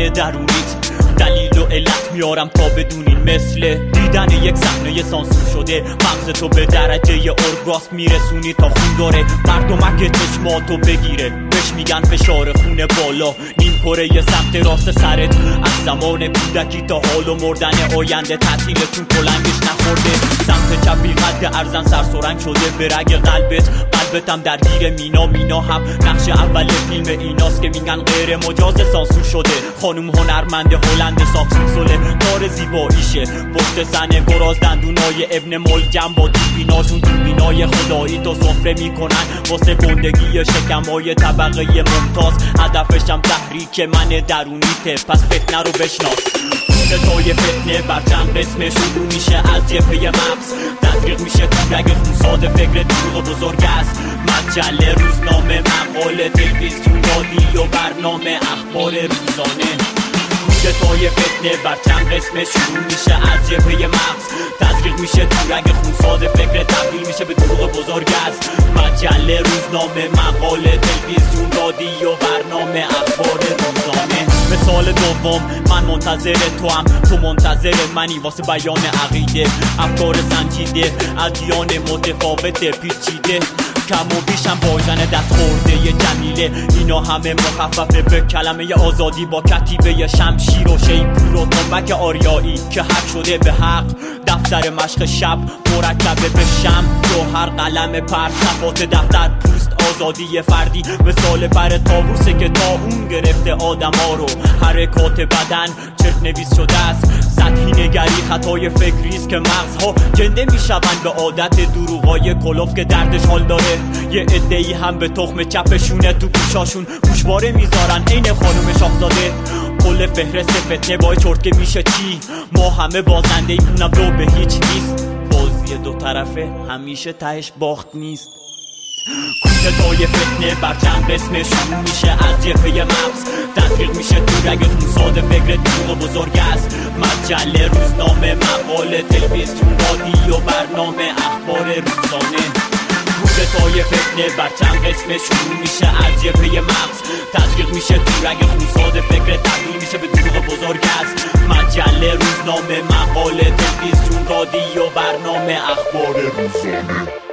درونیت. دلیل و علت میارم تا بدونین، مثل دیدن یک صحنه سانسور شده مغز تو به درجه اورگاسم میرسونی تا خون داره مردمک چشماتو بگیره. بهش میگن فشار خون بالا، نیم کره سمت راست سرت از زمان کودکی تا حال و مردن آینده تعطیلتون کلنگش نخورده. سمت چپی قد ارزن سرسرنگ شده به رگ قلبتم درگیر مینا هم نقش اول فیلم ایناست که میگن غیر مجاز سانسور شده. خانوم هنرمند هلند ساکسیسوله دار زیباییشه، پشت صحنه گراز دندونای ابن ملجم با دوربیناشون دوربینای خدایی تو سفره میکنن واسه گندگی شکمای طبقه ممتاز. هدفشم تحریک من درونیته، پس فتنه رو بشناس. تای فتنه بر چند قسم شروع میشه از جبهه مغز، تطبیق میشه تو رگ خونساده فکر دروغ بزرگ است. مجله، روزنامه، مقاله، تلویزیون، رادیو، برنامه، اخبار روزانه. تای فتنه بر چند قسم شروع میشه از جبهه مغز، تزریق میشه تو رگ خونساده فکر تبدیل میشه به دروغ بزرگ است. مجله، روزنامه، مقاله، تلویزیون، رادیو، برنامه، اخبار روزانه. مثال دوم، من منتظر تو هم، تو منتظر منی واسه بیان عقیده. افکار سنجیده، ادیان متفاوت پیچیده، کم و بیشم بایزن دست خورده ی جمیله. اینا همه مخففه به کلمه آزادی با کتیبه شمشیر و شیپور و تنبک آریایی که حق شده به حق. دفتر مشق شب مرکبه به شم، جوهر قلم پر صفات دفتر پوست. آزادی فردی مثال پر طاووسه که تا اون گرفته آدما رو. حرکات بدن چرک نویس شده است، سطحی نگری خطای فکریست که مغزها جنده میشون به عادت دروغای کلوف که دردش حال داره. یه عده‌ای هم به تخم چپشونه تو گوشاشون گوشواره میذارن عین خانم شاهزاده. کل فهرست فتنه با چرت که میشه چی؟ ما همه بازنده ایم، اونم رو به هیچ نیست. بازی دو طرفه همیشه تهش باخت نیست. تای فتنه بر چند قسم شروع میشه از جبهه مغز، تطبیق میشه تو رگ خونساده فکر دروغ بزرگ است. مجله، روزنامه، مقاله، تلویزیون، رادیو، برنامه، اخبار روزانه. تای فتنه بر چند قسم شروع میشه از جبهه مغز، تطبیق میشه تو رگ خونساده فکر تبدیل میشه به دروغ بزرگ است. مجله، روزنامه، مقاله، تلویزیون، رادیو، برنامه، اخبار روزانه.